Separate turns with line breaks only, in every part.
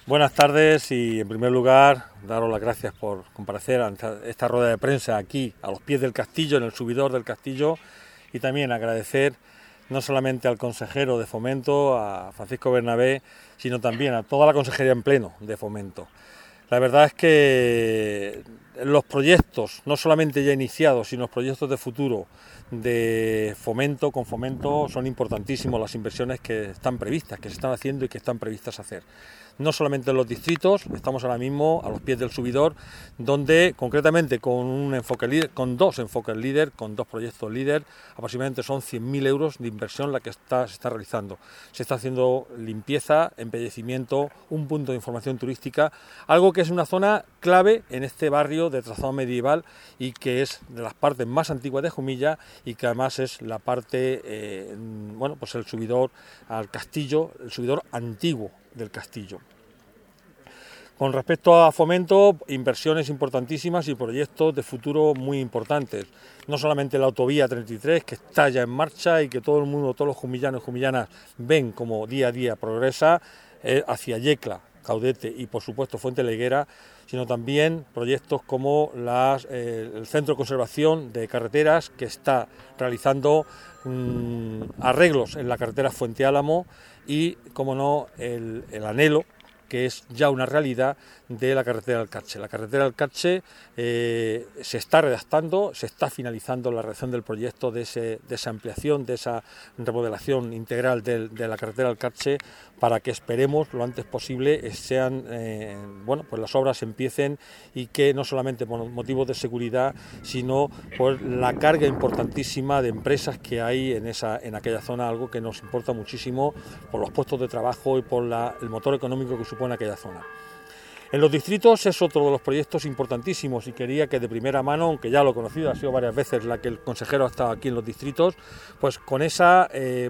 Buenas tardes y en primer lugar daros las gracias por comparecer a esta rueda de prensa aquí a los pies del castillo, en el subidor del castillo, y también agradecer no solamente al consejero de Fomento, a Francisco Bernabé, sino también a toda la consejería en pleno de Fomento. La verdad es que los proyectos, no solamente ya iniciados, sino los proyectos de futuro de Fomento, con Fomento, son importantísimos las inversiones que están previstas, que se están haciendo y que están previstas hacer. No solamente en los distritos, estamos ahora mismo a los pies del subidor, donde concretamente con un enfoque líder, con dos enfoques líder, con dos proyectos líder, aproximadamente son 100.000 euros de inversión la que se está realizando. Se está haciendo limpieza, embellecimiento, un punto de información turística, algo que es una zona clave en este barrio de trazado medieval y que es de las partes más antiguas de Jumilla y que además es la parte, pues el subidor al castillo, el subidor antiguo del castillo. Con respecto a Fomento, inversiones importantísimas y proyectos de futuro muy importantes. No solamente la autovía 33, que está ya en marcha y que todo el mundo, todos los jumillanos y jumillanas ven como día a día progresa hacia Yecla, Caudete y por supuesto Fuente Leguera, sino también proyectos como el Centro de Conservación de Carreteras, que está realizando arreglos en la carretera Fuente Álamo y, como no, el anhelo, que es ya una realidad, de la carretera del Carche. La carretera del Carche se está redactando, se está finalizando la redacción del proyecto de esa ampliación, de esa remodelación integral de la carretera del Carche, para que esperemos lo antes posible sean, pues las obras empiecen y que no solamente por motivos de seguridad, sino por la carga importantísima de empresas que hay en aquella zona, algo que nos importa muchísimo por los puestos de trabajo y por el motor económico que supone aquella zona. En los distritos es otro de los proyectos importantísimos y quería que de primera mano, aunque ya lo he conocido, ha sido varias veces la que el consejero ha estado aquí en los distritos, pues con ese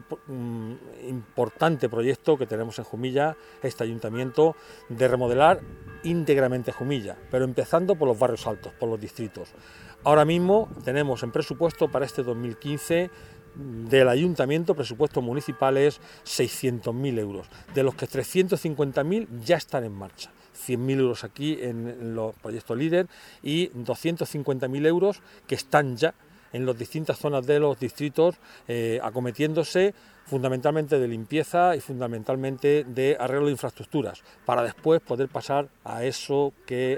importante proyecto que tenemos en Jumilla, este ayuntamiento, de remodelar íntegramente Jumilla, pero empezando por los barrios altos, por los distritos. Ahora mismo tenemos en presupuesto para este 2015 del ayuntamiento, presupuestos municipales, 600.000 euros, de los que 350.000 ya están en marcha. 100.000 euros aquí en los proyectos líder y 250.000 euros que están ya en las distintas zonas de los distritos acometiéndose fundamentalmente de limpieza y fundamentalmente de arreglo de infraestructuras, para después poder pasar a ese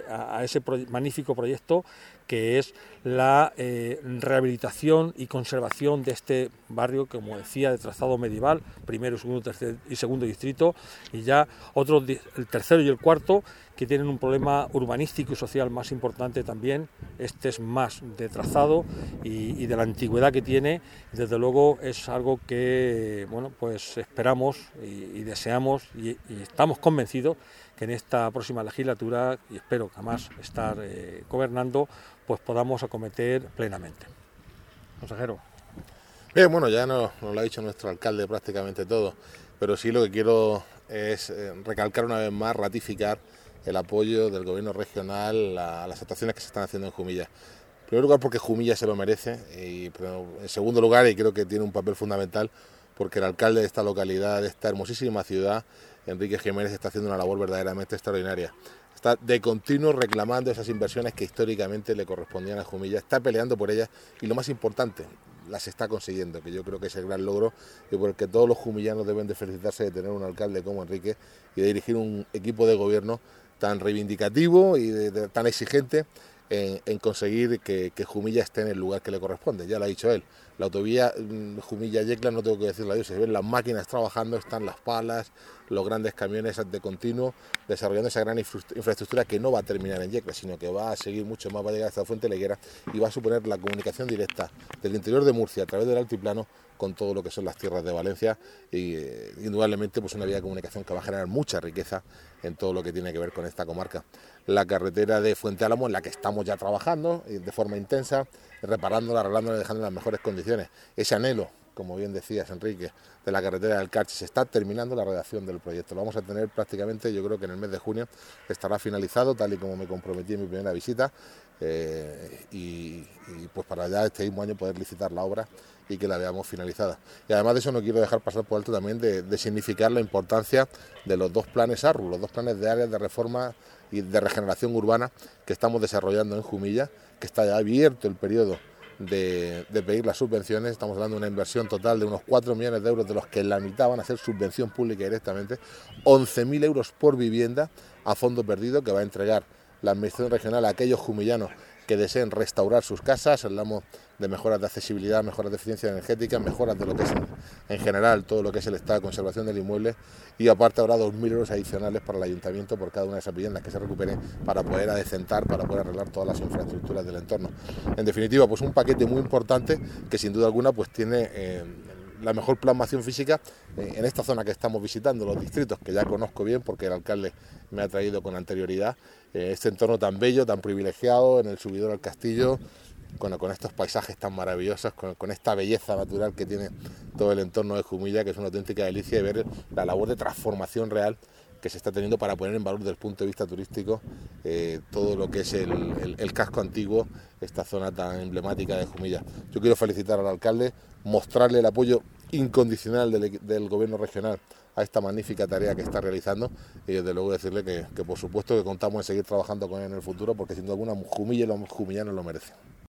magnífico proyecto que es la rehabilitación y conservación de este barrio, como decía, de trazado medieval, primero, segundo, tercer y segundo distrito, y ya otros, el tercero y el cuarto, que tienen un problema urbanístico y social más importante también. Este es más de trazado y de la antigüedad que tiene. Desde luego es algo que pues esperamos y deseamos y estamos convencidos que en esta próxima legislatura, y espero que además estar gobernando, pues podamos acometer plenamente. Consejero.
Bien, ya nos lo ha dicho nuestro alcalde prácticamente todo, pero sí lo que quiero es recalcar una vez más, ratificar el apoyo del gobierno regional a las actuaciones que se están haciendo en Jumilla. En primer lugar porque Jumilla se lo merece, pero en segundo lugar, y creo que tiene un papel fundamental, porque el alcalde de esta localidad, de esta hermosísima ciudad, Enrique Jiménez, está haciendo una labor verdaderamente extraordinaria. Está de continuo reclamando esas inversiones que históricamente le correspondían a Jumilla, está peleando por ellas y lo más importante, las está consiguiendo, que yo creo que es el gran logro y por el que todos los jumillanos deben de felicitarse de tener un alcalde como Enrique y de dirigir un equipo de gobierno tan reivindicativo y tan exigente en conseguir que Jumilla esté en el lugar que le corresponde. Ya lo ha dicho él, la autovía Jumilla-Yecla, no tengo que decirlo a Dios, se ven las máquinas trabajando, están las palas, los grandes camiones de continuo, desarrollando esa gran infraestructura que no va a terminar en Yecla, sino que va a seguir mucho más, va a llegar hasta Fuente Leguera y va a suponer la comunicación directa del interior de Murcia a través del altiplano con todo lo que son las tierras de Valencia y indudablemente pues una vía de comunicación que va a generar mucha riqueza en todo lo que tiene que ver con esta comarca. La carretera de Fuente Álamo, en la que estamos ya trabajando de forma intensa, reparándola, arreglándola y dejándola en las mejores condiciones. Ese anhelo como bien decías, Enrique, de la carretera del Carchi. Se está terminando la redacción del proyecto. Lo vamos a tener prácticamente, yo creo que en el mes de junio estará finalizado, tal y como me comprometí en mi primera visita, y pues para ya este mismo año poder licitar la obra y que la veamos finalizada. Y además de eso no quiero dejar pasar por alto también de significar la importancia de los dos planes ARRU, los dos planes de áreas de reforma y de regeneración urbana que estamos desarrollando en Jumilla, que está ya abierto el periodo de pedir las subvenciones. Estamos hablando de una inversión total de unos 4 millones de euros, de los que la mitad van a ser subvención pública directamente, 11.000 euros por vivienda a fondo perdido que va a entregar la Administración Regional a aquellos jumillanos que deseen restaurar sus casas. Hablamos de mejoras de accesibilidad, mejoras de eficiencia energética, mejoras de lo que es en general todo lo que es el estado de conservación del inmueble, y aparte habrá 2.000 euros adicionales para el ayuntamiento por cada una de esas viviendas que se recupere para poder adecentar, para poder arreglar todas las infraestructuras del entorno. En definitiva, pues un paquete muy importante que sin duda alguna pues tiene la mejor plasmación física en esta zona que estamos visitando, los distritos que ya conozco bien porque el alcalde me ha traído con anterioridad, este entorno tan bello, tan privilegiado, en el subidor al castillo, con estos paisajes tan maravillosos, con esta belleza natural que tiene todo el entorno de Jumilla, que es una auténtica delicia, y ver la labor de transformación real que se está teniendo para poner en valor desde el punto de vista turístico todo lo que es el casco antiguo, esta zona tan emblemática de Jumilla. Yo quiero felicitar al alcalde, mostrarle el apoyo incondicional del gobierno regional a esta magnífica tarea que está realizando, y desde luego decirle que por supuesto que contamos en seguir trabajando con él en el futuro, porque sin duda alguna Jumilla y los jumillanos lo merecen.